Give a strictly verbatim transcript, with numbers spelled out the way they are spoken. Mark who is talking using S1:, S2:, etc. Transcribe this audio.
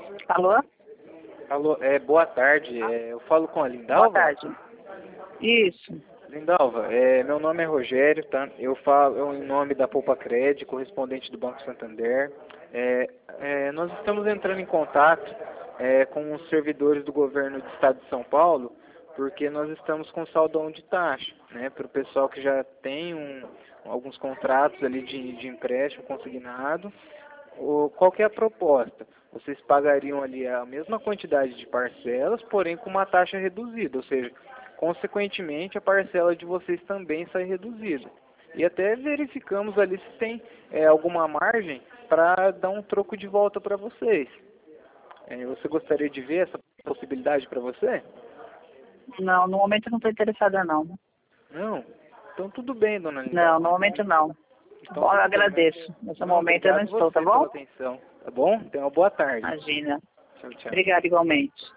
S1: Alô?
S2: Alô, é, boa tarde. É, eu falo com a
S1: Boa
S2: Lindalva?
S1: tarde. Isso.
S2: Lindalva, é, meu nome é Rogério, tá? Eu falo em nome da Poupa Cred, correspondente do Banco Santander. É, é, nós estamos entrando em contato é, com os servidores do governo do estado de São Paulo, porque nós estamos com saldão de taxa, né? Para o pessoal que já tem um, alguns contratos ali de, de empréstimo consignado. O, qual que é a proposta? Vocês pagariam ali a mesma quantidade de parcelas, porém com uma taxa reduzida, ou seja, consequentemente a parcela de vocês também sai reduzida. E até verificamos ali se tem é, alguma margem para dar um troco de volta para vocês. É, você gostaria de ver essa possibilidade para você?
S1: Não, no momento eu não estou interessada não.
S2: Não? Então tudo bem, dona Linda.
S1: Não, no momento não.
S2: Então,
S1: Bom, eu
S2: tudo bem, né?
S1: agradeço. Nesse
S2: Não,
S1: momento eu não
S2: obrigado
S1: estou, tá
S2: você pela
S1: bom?
S2: atenção. Tá bom? Tenha uma boa tarde.
S1: Imagina.
S2: Tchau, tchau.
S1: Obrigada igualmente.